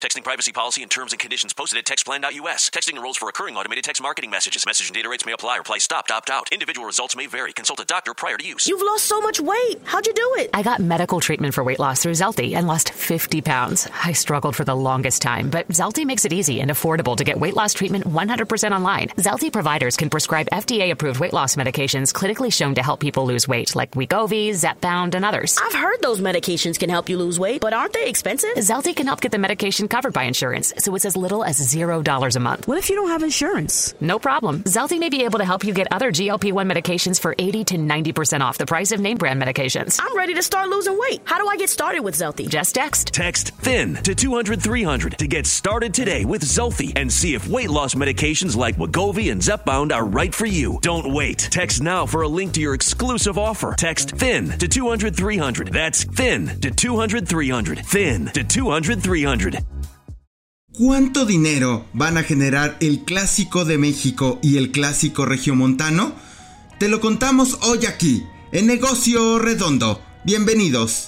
Texting privacy policy and terms and conditions posted at textplan.us. Texting enrolls for recurring automated text marketing messages. Message and data rates may apply. Reply stop, opt out. Individual results may vary. Consult a doctor prior to use. You've lost so much weight. How'd you do it? I got medical treatment for weight loss through Zelty and lost 50 pounds. I struggled for the longest time, but Zelty makes it easy and affordable to get weight loss treatment 100% online. Zelty providers can prescribe FDA-approved weight loss medications clinically shown to help people lose weight, like Wegovy, Zepbound, and others. I've heard those medications can help you lose weight, but aren't they expensive? Zelty can help get the medication covered by insurance, so it's as little as $0 a month. What if you don't have insurance? No problem. Zelty may be able to help you get other GLP-1 medications for 80 to 90% off the price of name brand medications. I'm ready to start losing weight. How do I get started with Zelty? Just text. Text THIN to 200-300 to get started today with Zelty and see if weight loss medications like Wegovy and Zepbound are right for you. Don't wait. Text now for a link to your exclusive offer. Text THIN to 200-300. That's THIN to 200-300. THIN to 200-300. ¿Cuánto dinero van a generar el Clásico de México y el Clásico Regiomontano? Te lo contamos hoy aquí, en Negocio Redondo. Bienvenidos.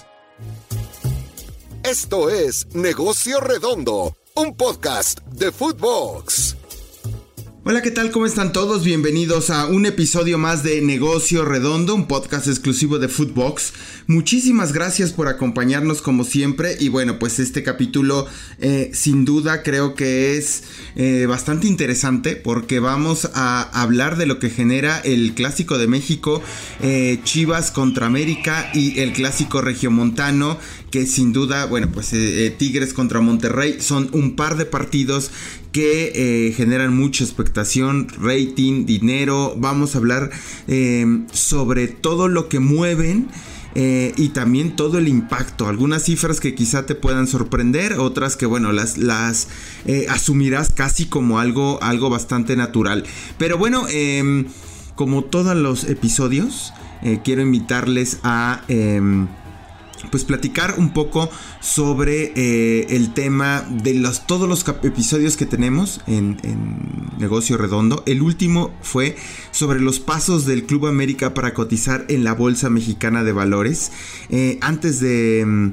Esto es Negocio Redondo, un podcast de Footbox. Hola, ¿qué tal? ¿Cómo están todos? Bienvenidos a un episodio más de Negocio Redondo, un podcast exclusivo de Footbox. Muchísimas gracias por acompañarnos como siempre. Y bueno, pues este capítulo sin duda creo que es bastante interesante, porque vamos a hablar de lo que genera el Clásico de México, Chivas contra América, y el Clásico Regiomontano, que sin duda, bueno, pues Tigres contra Monterrey son un par de partidos que generan mucha expectación, rating, dinero. Vamos a hablar sobre todo lo que mueven y también todo el impacto. Algunas cifras que quizá te puedan sorprender, otras que bueno, las asumirás casi como algo bastante natural. Pero bueno, como todos los episodios, quiero invitarles a pues platicar un poco sobre el tema de todos los episodios que tenemos en Negocio Redondo. El último fue sobre los pasos del Club América para cotizar en la Bolsa Mexicana de Valores. Antes de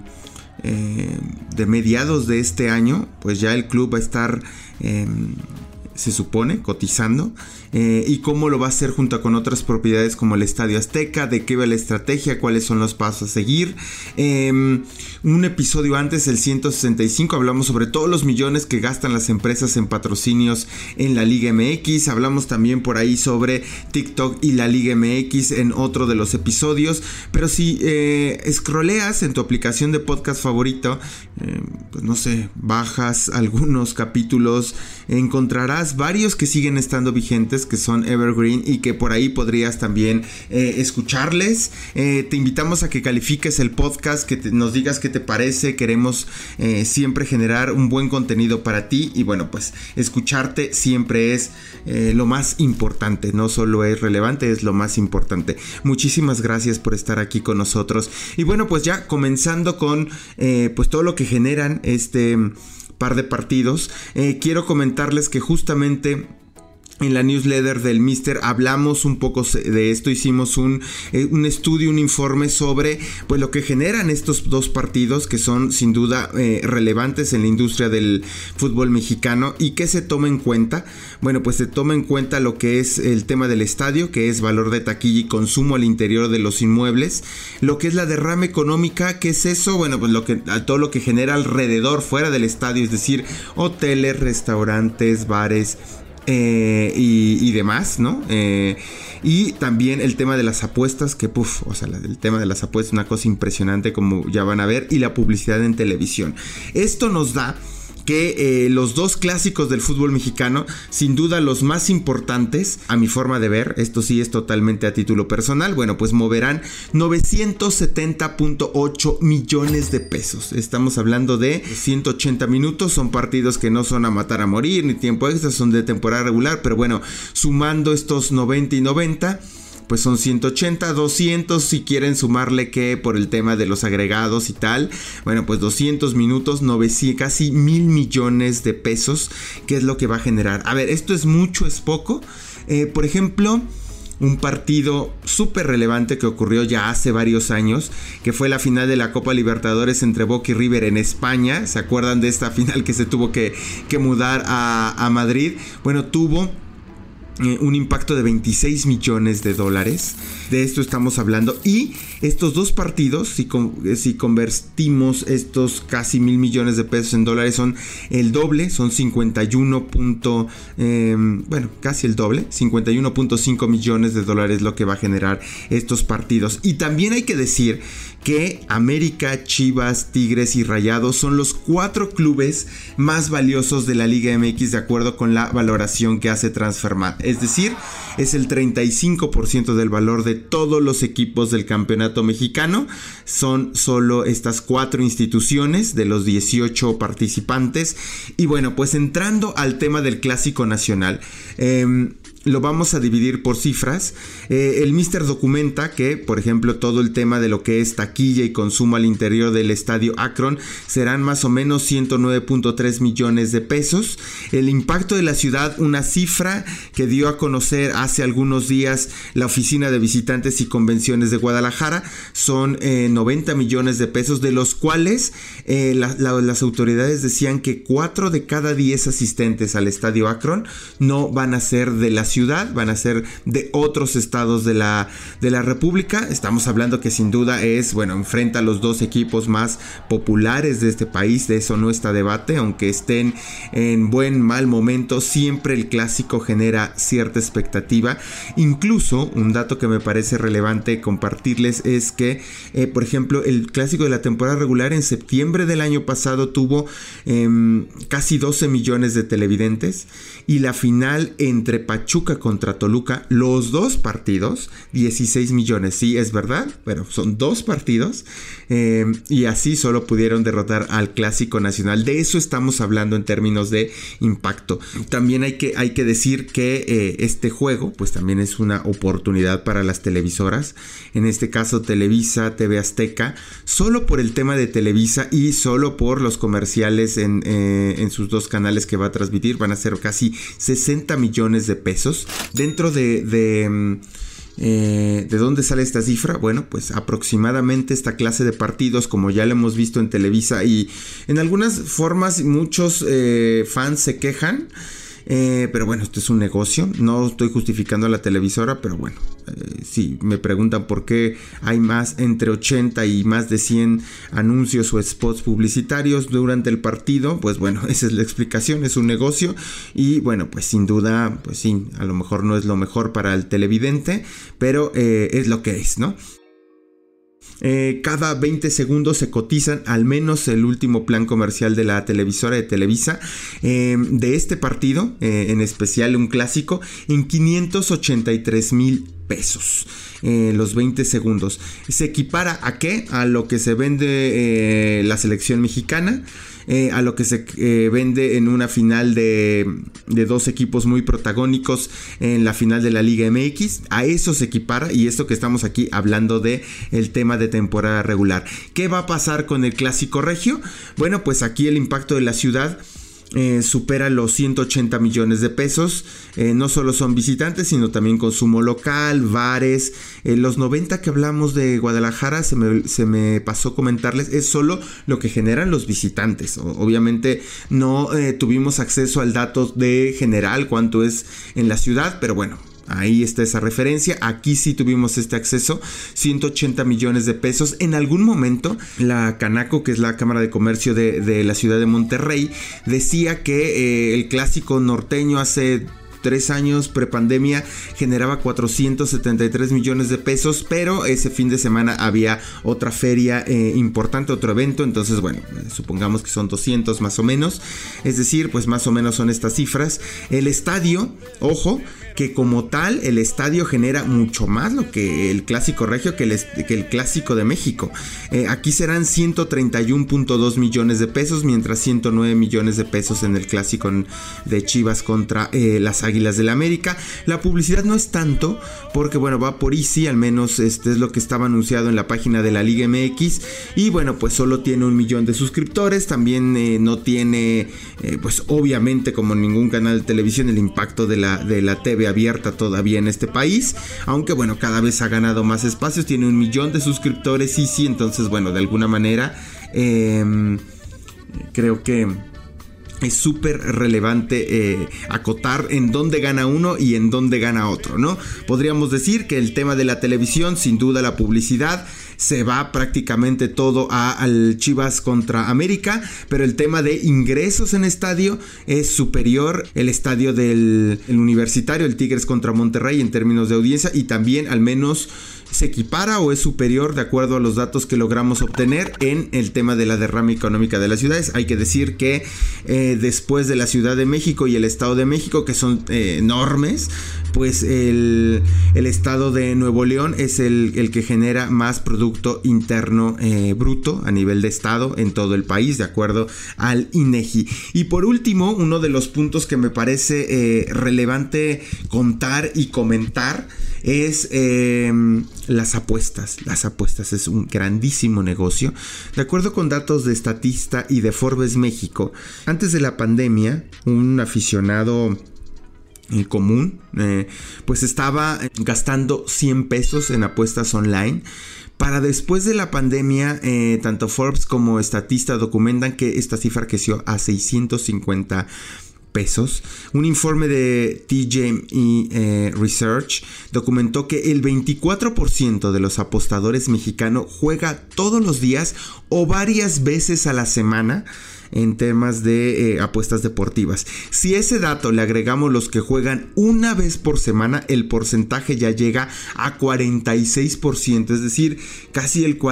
mediados de este año, pues ya el club va a estar, se supone, cotizando, y cómo lo va a hacer junto con otras propiedades como el Estadio Azteca, de qué va la estrategia, cuáles son los pasos a seguir. Un episodio antes, el 165, hablamos sobre todos los millones que gastan las empresas en patrocinios en la Liga MX. Hablamos también por ahí sobre TikTok y la Liga MX en otro de los episodios. Pero si scrolleas en tu aplicación de podcast favorito, pues no sé, bajas algunos capítulos, encontrarás varios que siguen estando vigentes, que son evergreen, y que por ahí podrías también escucharles. Te invitamos a que califiques el podcast, que nos digas qué te parece. Queremos siempre generar un buen contenido para ti, y bueno, pues escucharte siempre es lo más importante. No solo es relevante, es lo más importante. Muchísimas gracias por estar aquí con nosotros. Y bueno, pues ya comenzando con pues todo lo que generan este par de partidos, quiero comentarles que justamente en la newsletter del Mister hablamos un poco de esto. Hicimos un estudio, un informe sobre pues lo que generan estos dos partidos, que son sin duda relevantes en la industria del fútbol mexicano. ¿Y qué se toma en cuenta? Bueno, pues se toma en cuenta lo que es el tema del estadio, que es valor de taquilla y consumo al interior de los inmuebles. Lo que es la derrama económica, ¿qué es eso? Bueno, pues todo lo que genera alrededor, fuera del estadio, es decir, hoteles, restaurantes, bares, y demás, ¿no? Y también el tema de las apuestas, que el tema de las apuestas es una cosa impresionante, como ya van a ver, y la publicidad en televisión. Esto nos da que los dos clásicos del fútbol mexicano, sin duda los más importantes, a mi forma de ver, esto sí es totalmente a título personal, bueno, pues moverán 970.8 millones de pesos. Estamos hablando de 180 minutos, son partidos que no son a matar a morir, ni tiempo extra, son de temporada regular, pero bueno, sumando estos 90 y 90... pues son 180, 200 si quieren sumarle que por el tema de los agregados y tal, bueno, pues 200 minutos, 900, casi 1,000 millones de pesos, que es lo que va a generar. A ver, ¿esto es mucho, es poco? Por ejemplo, un partido súper relevante que ocurrió ya hace varios años, que fue la final de la Copa Libertadores entre Boca y River en España. ¿Se acuerdan de esta final que se tuvo que mudar a Madrid? Bueno, tuvo un impacto de 26 millones de dólares. De esto estamos hablando. Y estos dos partidos, si convertimos estos casi 1,000 millones de pesos en dólares, son el doble, son 51.5 millones de dólares lo que va a generar estos partidos. Y también hay que decir que América, Chivas, Tigres y Rayados son los 4 clubes más valiosos de la Liga MX de acuerdo con la valoración que hace Transfermarkt. Es decir, es el 35% del valor de todos los equipos del campeonato mexicano. Son solo estas 4 instituciones de los 18 participantes. Y bueno, pues entrando al tema del Clásico Nacional, lo vamos a dividir por cifras. El Mister documenta que, por ejemplo, todo el tema de lo que es taquilla y consumo al interior del estadio Akron serán más o menos 109.3 millones de pesos. El impacto de la ciudad, una cifra que dio a conocer hace algunos días la Oficina de Visitantes y Convenciones de Guadalajara, son 90 millones de pesos, de los cuales las autoridades decían que 4 de cada 10 asistentes al estadio Akron no van a ser de la ciudad, van a ser de otros estados de la República. Estamos hablando que sin duda enfrenta a los 2 equipos más populares de este país, de eso no está debate, aunque estén en mal momento, siempre el clásico genera cierta expectativa. Incluso un dato que me parece relevante compartirles es que, por ejemplo, el clásico de la temporada regular en septiembre del año pasado tuvo casi 12 millones de televidentes, y la final entre Pachuca contra Toluca, los 2 partidos, 16 millones. Sí, es verdad, pero son 2 partidos, y así solo pudieron derrotar al Clásico Nacional. De eso estamos hablando en términos de impacto. También hay que decir que este juego pues también es una oportunidad para las televisoras, en este caso Televisa, TV Azteca, solo por el tema de Televisa y solo por los comerciales en sus 2 canales que va a transmitir, van a ser casi 60 millones de pesos. Dentro ¿de dónde sale esta cifra? Bueno, pues aproximadamente esta clase de partidos, como ya lo hemos visto en Televisa, y en algunas formas muchos fans se quejan, pero bueno, esto es un negocio. No estoy justificando a la televisora, pero bueno, si me preguntan por qué hay más entre 80 y más de 100 anuncios o spots publicitarios durante el partido, pues bueno, esa es la explicación, es un negocio. Y bueno, pues sin duda, pues sí, a lo mejor no es lo mejor para el televidente, pero es lo que es, ¿no? Cada 20 segundos se cotizan al menos el último plan comercial de la televisora de Televisa de este partido, en especial un clásico, en 583,000 pesos. Los 20 segundos. ¿Se equipara a qué? A lo que se vende la selección mexicana, a lo que se vende en una final de 2 equipos muy protagónicos en la final de la Liga MX. A eso se equipara, y esto que estamos aquí hablando de el tema de temporada regular. ¿Qué va a pasar con el Clásico Regio? Bueno, pues aquí el impacto de la ciudad supera los 180 millones de pesos. No solo son visitantes, sino también consumo local, bares. Los 90 que hablamos de Guadalajara, se me pasó comentarles, es solo lo que generan los visitantes. Obviamente no tuvimos acceso al dato de general, cuánto es en la ciudad, pero bueno, ahí está esa referencia. Aquí sí tuvimos este acceso, 180 millones de pesos. En algún momento la Canaco, que es la Cámara de Comercio de la ciudad de Monterrey, decía que el clásico norteño hace 3 años, prepandemia, generaba 473 millones de pesos, pero ese fin de semana había otra feria importante, otro evento. Entonces bueno, supongamos que son 200 más o menos, es decir, pues más o menos son estas cifras. El estadio, ojo, que como tal el estadio genera mucho más lo que el Clásico Regio, que el Clásico de México. Aquí serán 131.2 millones de pesos, mientras 109 millones de pesos en el Clásico de Chivas contra las Águilas Águilas del América. La publicidad no es tanto porque bueno, va por Easy, al menos es lo que estaba anunciado en la página de la Liga MX, y bueno, pues solo tiene 1 millón de suscriptores. También no tiene pues obviamente, como ningún canal de televisión, el impacto de la TV abierta todavía en este país, aunque bueno, cada vez ha ganado más espacios. Tiene 1 millón de suscriptores Easy, entonces bueno, de alguna manera creo que es súper relevante acotar en dónde gana uno y en dónde gana otro, ¿no? Podríamos decir que el tema de la televisión, sin duda la publicidad, se va prácticamente todo al Chivas contra América, pero el tema de ingresos en estadio es superior el estadio del Universitario, el Tigres contra Monterrey, en términos de audiencia, y también al menos se equipara o es superior de acuerdo a los datos que logramos obtener en el tema de la derrama económica de las ciudades. Hay que decir que después de la Ciudad de México y el Estado de México, que son enormes, pues el estado de Nuevo León es el que genera más Producto Interno Bruto a nivel de estado en todo el país, de acuerdo al INEGI. Y por último, uno de los puntos que me parece relevante contar y comentar es las apuestas. Las apuestas es un grandísimo negocio. De acuerdo con datos de Statista y de Forbes México, antes de la pandemia, un aficionado común pues estaba gastando 100 pesos en apuestas online. Para después de la pandemia, tanto Forbes como Statista documentan que esta cifra creció a 650 pesos. Un informe de TJE Research documentó que el 24% de los apostadores mexicanos juega todos los días o varias veces a la semana en temas de apuestas deportivas. Si a ese dato le agregamos los que juegan una vez por semana, el porcentaje ya llega a 46%, es decir, casi el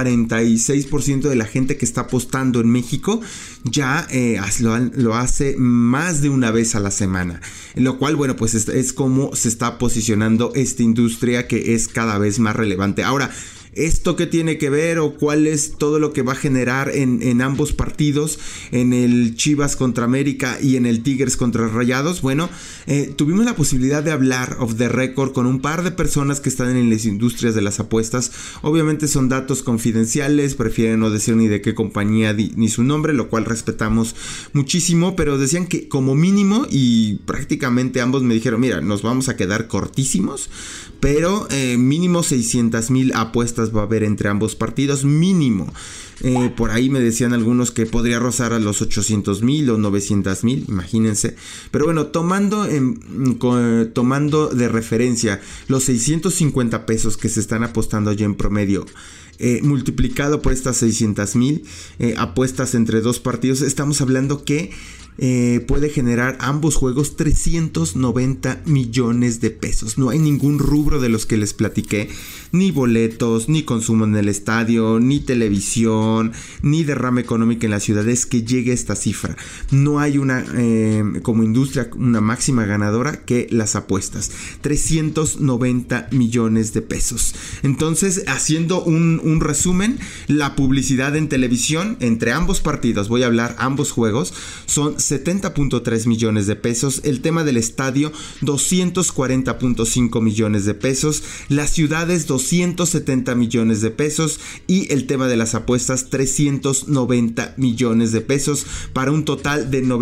46% de la gente que está apostando en México ya lo hace más de una vez a la semana, lo cual, bueno, pues es como se está posicionando esta industria, que es cada vez más relevante. Ahora, ¿esto qué tiene que ver o cuál es todo lo que va a generar en ambos partidos, en el Chivas contra América y en el Tigres contra Rayados? Bueno, tuvimos la posibilidad de hablar off the record con un par de personas que están en las industrias de las apuestas. Obviamente son datos confidenciales, prefieren no decir ni de qué compañía ni su nombre, lo cual respetamos muchísimo, pero decían que como mínimo, y prácticamente ambos me dijeron, mira, nos vamos a quedar cortísimos, pero mínimo 600,000 apuestas va a haber entre ambos partidos, mínimo. Por ahí me decían algunos que podría rozar a los 800,000 o 900,000, imagínense. Pero bueno, tomando de referencia los 650 pesos que se están apostando ya en promedio, multiplicado por estas 600,000 apuestas entre dos partidos, estamos hablando que puede generar ambos juegos 390 millones de pesos. No hay ningún rubro de los que les platiqué, ni boletos, ni consumo en el estadio, ni televisión, ni derrama económica en las ciudades que llegue a esta cifra. No hay una como industria una máxima ganadora que las apuestas. 390 millones de pesos. Entonces, haciendo un resumen, la publicidad en televisión entre ambos partidos, voy a hablar ambos juegos, son 70.3 millones de pesos. El tema del estadio, 240.5 millones de pesos. Las ciudades, 270 millones de pesos. Y el tema de las apuestas, 390 millones de pesos, para un total de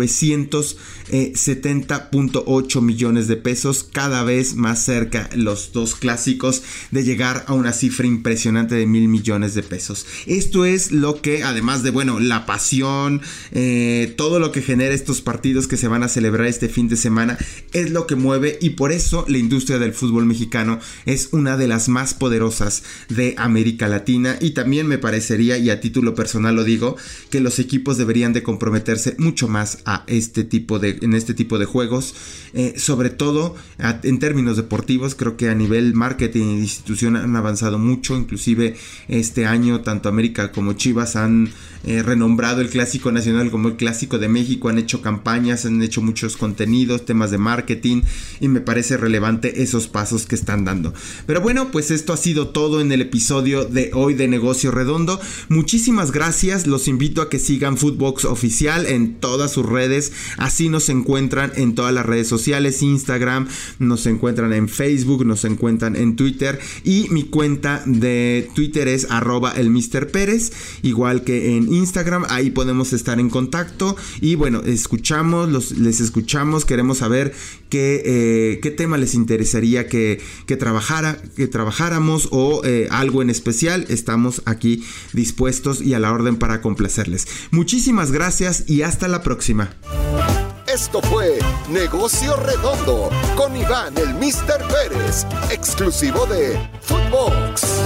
970.8 millones de pesos. Cada vez más cerca los dos clásicos de llegar a una cifra impresionante de 1,000 millones de pesos. Esto es lo que, además de, bueno, la pasión, todo lo que genera estos partidos que se van a celebrar este fin de semana, es lo que mueve, y por eso la industria del fútbol mexicano es una de las más poderosas de América Latina. Y también me parecería, y a título personal lo digo, que los equipos deberían de comprometerse mucho más en este tipo de juegos, sobre todo en términos deportivos. Creo que a nivel marketing y institución han avanzado mucho. Inclusive este año tanto América como Chivas han renombrado el Clásico Nacional como el Clásico de México, han hecho campañas, han hecho muchos contenidos, temas de marketing, y me parece relevante esos pasos que están dando. Pero bueno, pues esto ha sido todo en el episodio de hoy de Negocio Redondo. Muchísimas gracias, los invito a que sigan Footbox Oficial en todas sus redes, así nos encuentran en todas las redes sociales, Instagram, nos encuentran en Facebook, nos encuentran en Twitter, y mi cuenta de Twitter es @elmrperez, igual que en Instagram. Ahí podemos estar en contacto y bueno, les escuchamos, queremos saber qué tema les interesaría que trabajáramos o algo en especial. Estamos aquí dispuestos y a la orden para complacerles. Muchísimas gracias y hasta la próxima. Esto fue Negocio Redondo con Iván el Mr. Pérez, exclusivo de Footbox.